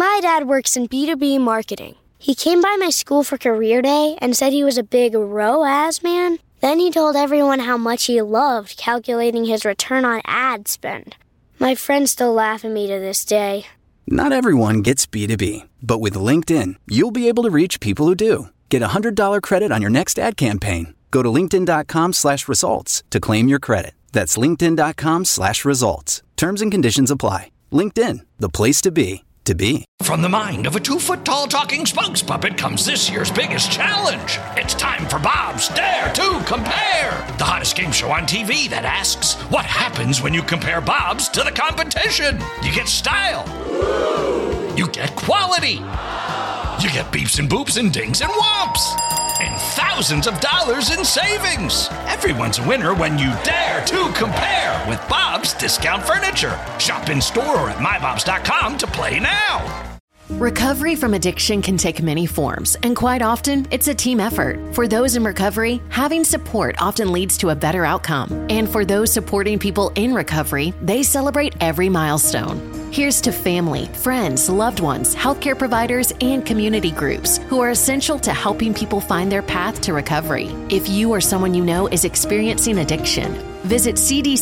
My dad works in B2B marketing. He came by my school for career day and said he was a big ROAS man. Then he told everyone how much he loved calculating his return on ad spend. My friends still laugh at me to this day. Not everyone gets B2B, but with LinkedIn, you'll be able to reach people who do. Get a $100 credit on your next ad campaign. Go to linkedin.com/results to claim your credit. That's linkedin.com/results. Terms and conditions apply. LinkedIn, the place to be. From the mind of a 2-foot-tall talking spokes puppet comes this year's biggest challenge. It's time for Bob's Dare to Compare, the hottest game show on TV that asks, what happens when you compare Bob's to the competition? You get style. You get quality. You get beeps and boops and dings and whomps. And thousands of dollars in savings. Everyone's a winner when you dare to compare with Bob's Discount Furniture. Shop in store or at mybobs.com to play now. Recovery from addiction can take many forms, and quite often, it's a team effort. For those in recovery, having support often leads to a better outcome. And for those supporting people in recovery, they celebrate every milestone. Here's to family, friends, loved ones, healthcare providers, and community groups who are essential to helping people find their path to recovery. If you or someone you know is experiencing addiction, visit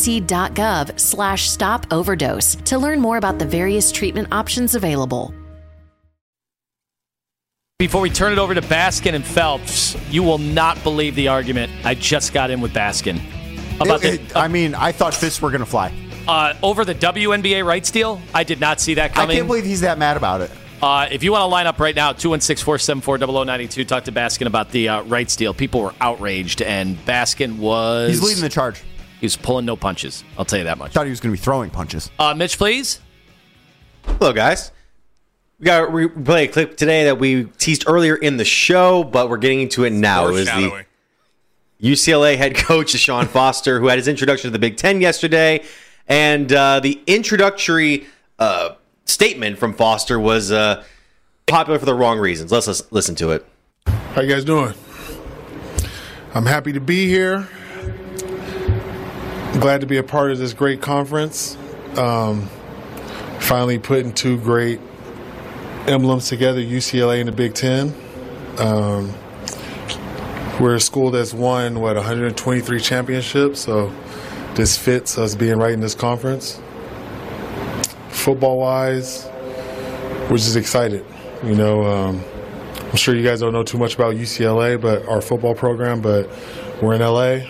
cdc.gov/stop overdose to learn more about the various treatment options available. Before we turn it over to Baskin and Phelps, you will not believe the argument I just got in with Baskin about I thought fists were going to fly. Over the WNBA rights deal. I did not see that coming. I can't believe he's that mad about it. If you want to line up right now, 216-474-0092, talk to Baskin about the rights deal. People were outraged, and Baskin was... He's leading the charge. He was pulling no punches. I'll tell you that much. Thought he was going to be throwing punches. Mitch, please. Hello, guys. We play a clip today that we teased earlier in the show, but we're getting into it now. It was the UCLA head coach, Deshaun Foster, who had his introduction to the Big Ten yesterday. And the introductory statement from Foster was popular for the wrong reasons. Let's listen to it. How you guys doing? I'm happy to be here. Glad to be a part of this great conference. Finally putting two great emblems together, UCLA and the Big Ten. We're a school that's won, 123 championships, so this fits us being right in this conference. Football-wise, we're just excited. I'm sure you guys don't know too much about UCLA, but our football program, but we're in LA.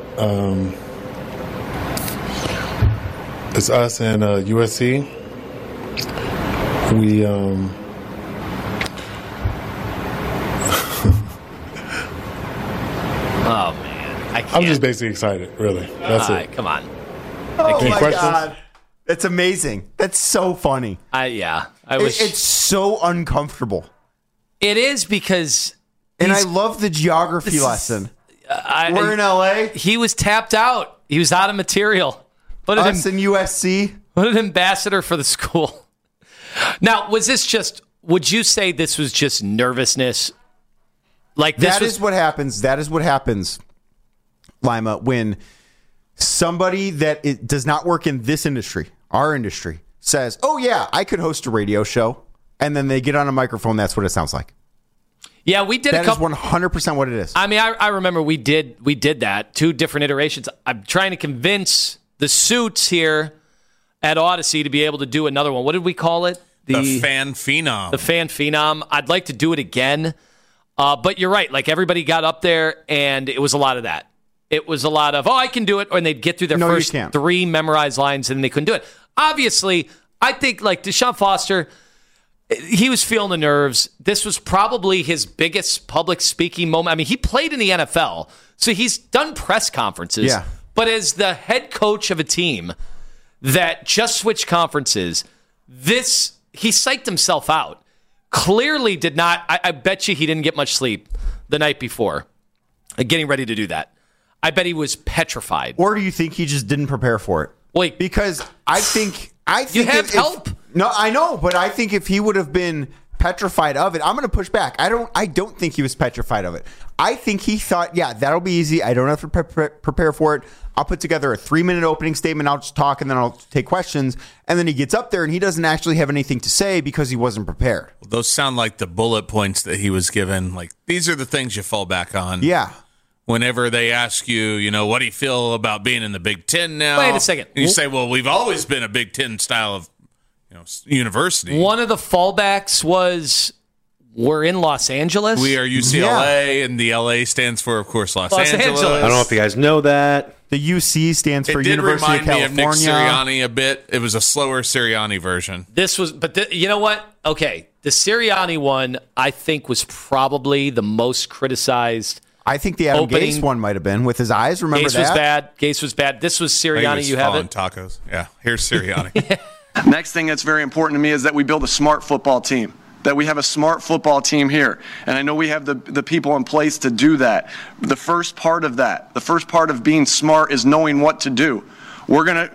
It's us and USC. Oh, man. I can't. I'm just basically excited, really. That's it. Come on. Oh, Any my questions? God. That's amazing. That's so funny. It's so uncomfortable. It is because... And I love the geography lesson. We're in LA. He was tapped out. He was out of material. Us and USC. What an ambassador for the school. Now, would you say this was just nervousness? That is what happens. That is what happens, Lima, when somebody that does not work in this industry, our industry, says, oh, yeah, I could host a radio show. And then they get on a microphone. That's what it sounds like. Yeah, we did that is 100% what it is. I mean, I remember we did that, 2 different iterations. I'm trying to convince the suits here at Odyssey to be able to do another one. What did we call it? The Fan Phenom. The Fan Phenom. I'd like to do it again. But you're right. Everybody got up there, and it was a lot of that. It was a lot of, I can do it, and they'd get through their first 3 memorized lines, and they couldn't do it. Obviously, I think, Deshaun Foster, he was feeling the nerves. This was probably his biggest public speaking moment. I mean, he played in the NFL, so he's done press conferences. Yeah. But as the head coach of a team that just switched conferences, he psyched himself out. Clearly did not. I bet you he didn't get much sleep the night before, getting ready to do that. I bet he was petrified. Or do you think he just didn't prepare for it? Wait, because I think you have help. No, I know, but I think if he would have been petrified of it. I'm going to push back. I don't think he was petrified of it. I think he thought, yeah, that'll be easy. I don't have to prepare for it. I'll put together a 3-minute opening statement. I'll just talk and then I'll take questions. And then he gets up there and he doesn't actually have anything to say because he wasn't prepared. Well, those sound like the bullet points that he was given. Like, these are the things you fall back on. Yeah. Whenever they ask you, what do you feel about being in the Big Ten now? Wait a second. And you say, well, we've always been a Big Ten style of university. One of the fallbacks was we're in Los Angeles. We are UCLA, and the LA stands for, of course, Los Angeles. I don't know if you guys know that. The UC stands for University of California. It did remind me of Nick Sirianni a bit. It was a slower Sirianni version. You know what? Okay, the Sirianni one, I think, was probably the most criticized. I think the Adam Gase one might have been with his eyes. Remember that? Gase was bad. This was Sirianni. You have it. Tacos. Yeah. Here's Sirianni. Next thing that's very important to me is that we build a smart football team. That we have a smart football team here. And I know we have the people in place to do that. The first part of being smart is knowing what to do. We're gonna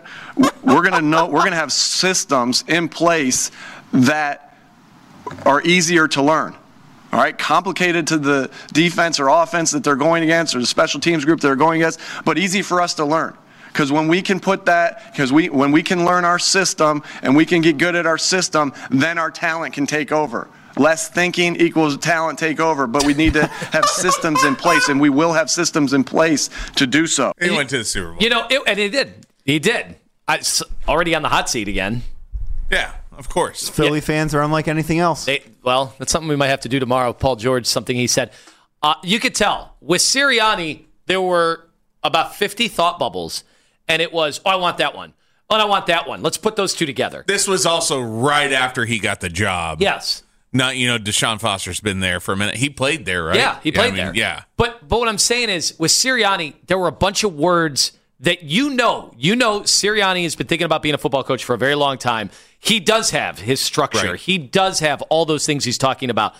have systems in place that are easier to learn. All right, complicated to the defense or offense that they're going against or the special teams group they're going against, but easy for us to learn. Because when we can when we can learn our system and we can get good at our system, then our talent can take over. Less thinking equals talent take over, but we need to have systems in place, and we will have systems in place to do so. He went to the Super Bowl. And he did. He did. Already on the hot seat again. Yeah, of course. Philly fans are unlike anything else. That's something we might have to do tomorrow. Paul George, something he said. You could tell. With Sirianni, there were about 50 thought bubbles, and it was, I want that one. Oh, and I want that one. Let's put those two together. This was also right after he got the job. Yes. Not, Deshaun Foster's been there for a minute. He played there, right? Yeah, he played there. Yeah. But what I'm saying is, with Sirianni, there were a bunch of words that Sirianni has been thinking about being a football coach for a very long time. He does have his structure. Right. He does have all those things he's talking about.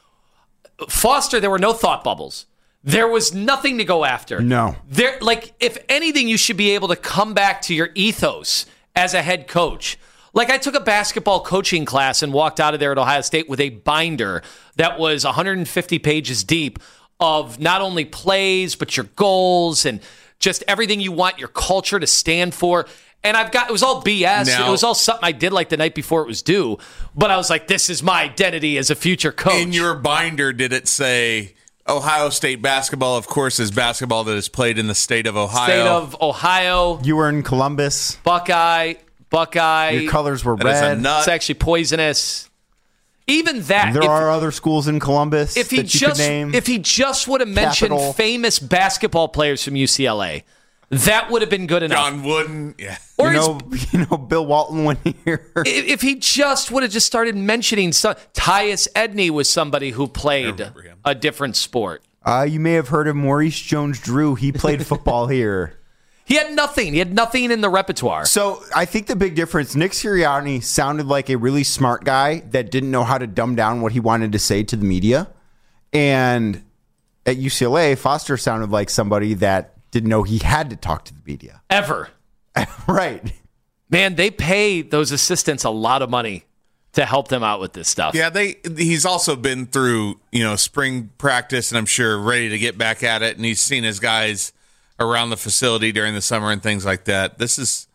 Foster, there were no thought bubbles. There was nothing to go after. No. If anything, you should be able to come back to your ethos as a head coach. Like, I took a basketball coaching class and walked out of there at Ohio State with a binder that was 150 pages deep of not only plays, but your goals and just everything you want your culture to stand for. And it was all BS. It was all something I did like the night before it was due. But I was like, this is my identity as a future coach. In your binder, did it say Ohio State basketball, of course, is basketball that is played in the state of Ohio? State of Ohio. You were in Columbus. Buckeye. Your colors were red. It's actually poisonous. Even that. There are other schools in Columbus that you could name. If he just would have mentioned famous basketball players from UCLA, that would have been good enough. John Wooden, yeah. Or Bill Walton went here. If he just would have just started mentioning Tyus Edney was somebody who played a different sport. You may have heard of Maurice Jones-Drew. He played football here. He had nothing. He had nothing in the repertoire. So I think the big difference, Nick Sirianni sounded like a really smart guy that didn't know how to dumb down what he wanted to say to the media. And at UCLA, Foster sounded like somebody that didn't know he had to talk to the media. Ever. Right. Man, they pay those assistants a lot of money to help them out with this stuff. Yeah, he's also been through, spring practice, and I'm sure ready to get back at it, and he's seen his guys around the facility during the summer and things like that. This is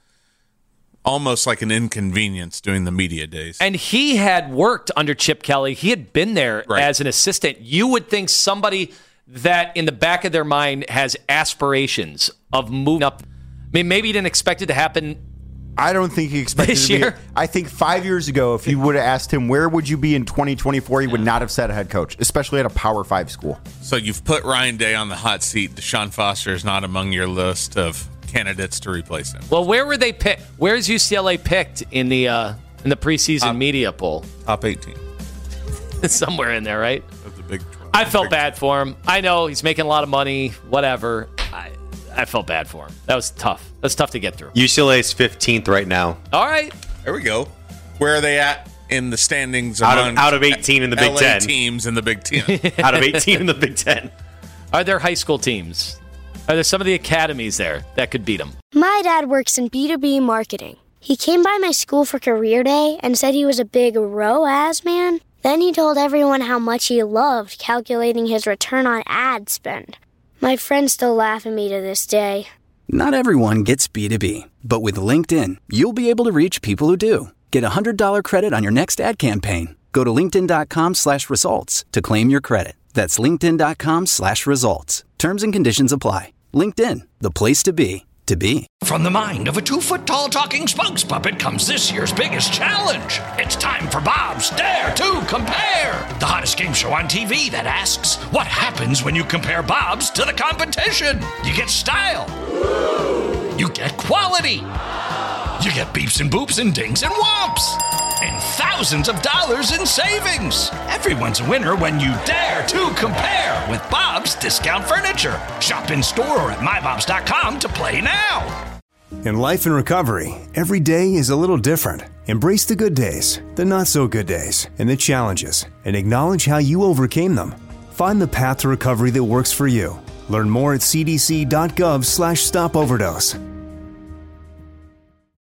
almost like an inconvenience doing the media days. And he had worked under Chip Kelly. He had been there as an assistant. You would think somebody that in the back of their mind has aspirations of moving up. I mean, maybe he didn't expect it to happen. I don't think he expected this it to year. be. I think 5 years ago, if you would have asked him, where would you be in 2024, he would not have said a head coach, especially at a Power 5 school. So you've put Ryan Day on the hot seat. Deshaun Foster is not among your list of candidates to replace him. Well, where were they picked? Where's UCLA picked in the preseason media poll? Top 18. Somewhere in there, right? The big 12. I felt bad for him. I know he's making a lot of money, whatever. I felt bad for him. That was tough. That's tough to get through. UCLA's 15th right now. All right. There we go. Where are they at in the standings? Out of 18 in the Big Ten. Teams in the Big Ten. Out of 18 in the Big Ten. Are there high school teams? Are there some of the academies there that could beat them? My dad works in B2B marketing. He came by my school for career day and said he was a big ROAS man. Then he told everyone how much he loved calculating his return on ad spend. My friends still laugh at me to this day. Not everyone gets B2B, but with LinkedIn, you'll be able to reach people who do. Get a $100 credit on your next ad campaign. Go to linkedin.com/results to claim your credit. That's linkedin.com/results. Terms and conditions apply. LinkedIn, the place to be, to be. From the mind of a 2-foot-tall talking spokes puppet comes this year's biggest challenge. It's time for Bob's Dare to Compare, the hottest game show on TV that asks, what happens when you compare Bob's to the competition? You get style. You get quality. You get beeps and boops and dings and whomps. And thousands of dollars in savings. Everyone's a winner when you dare to compare with Bob's Discount Furniture. Shop in store or at mybobs.com to play now. In life and recovery, every day is a little different. Embrace the good days, the not so good days, and the challenges, and acknowledge how you overcame them. Find the path to recovery that works for you. Learn more at cdc.gov/stopoverdose.